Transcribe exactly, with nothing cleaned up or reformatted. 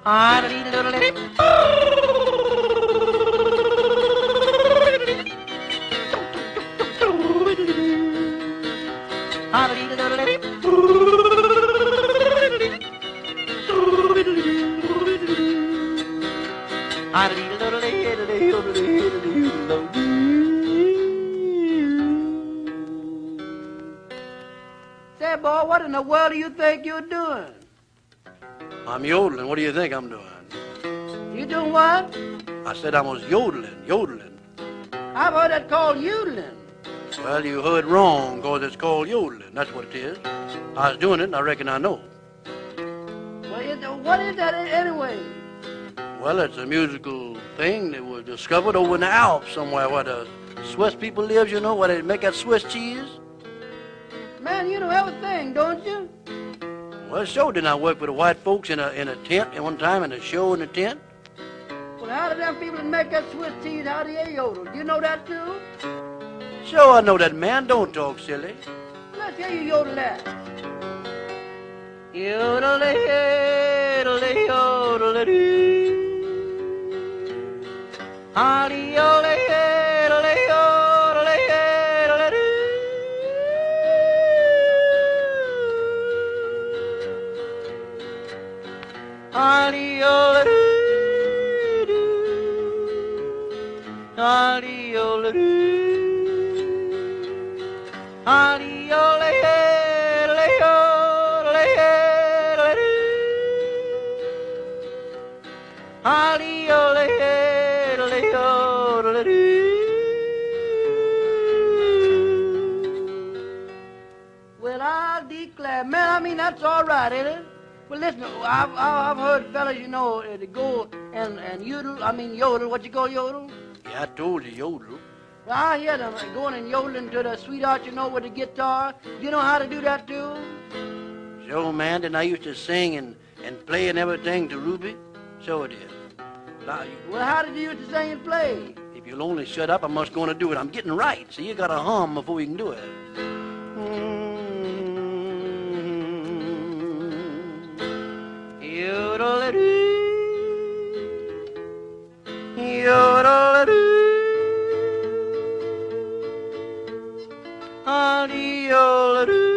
Say, boy, what in the world do you think you're doing? I'm yodeling. What do you think I'm doing? You doing what? I said I was yodeling, yodeling. I've heard that called yodeling. Well, you heard wrong, because it's called yodeling. That's what it is. I was doing it, and I reckon I know. Well, is, what is that anyway? Well, it's a musical thing that was discovered over in the Alps somewhere where the Swiss people live, you know, where they make that Swiss cheese. Man, you know everything, don't you? Well, so didn't I work with the white folks in a, in a tent at one time, in a show in a tent? Well, how do them people that make that Swiss cheese, how do they yodel? Do you know that too? So I know that, man. Don't talk silly. Let's hear you yodel that. Yodel, yodel, yodel, doo. Holly, yodel, yodel, yodel, yodel, doo. Holly, yodel, doo. Holly, yodel, doo. Holly, yodel, yodel, yodel, yodel, doo. Holly, yodel, yodel, yodel, doo. Well, I'll declare, man, I mean, that's all right, ain't it? Well, listen, I've, I've heard fellas, you know, uh, to go and, and yodel, I mean yodel, what you call yodel? Yeah, I told you, yodel. Well, I hear them going and yodeling to the sweetheart, you know, with the guitar. Do you know how to do that, too? So, man, then I used to sing and, and play and everything to Ruby. So it is. Now, you, Well, how did you used to sing and play? if you'll only shut up, I'm just going to do it. I'm getting right. So you got to hum before you can do it. Yodel-a-doo. Yodel-a-doo. Holly, yodel-a-doo.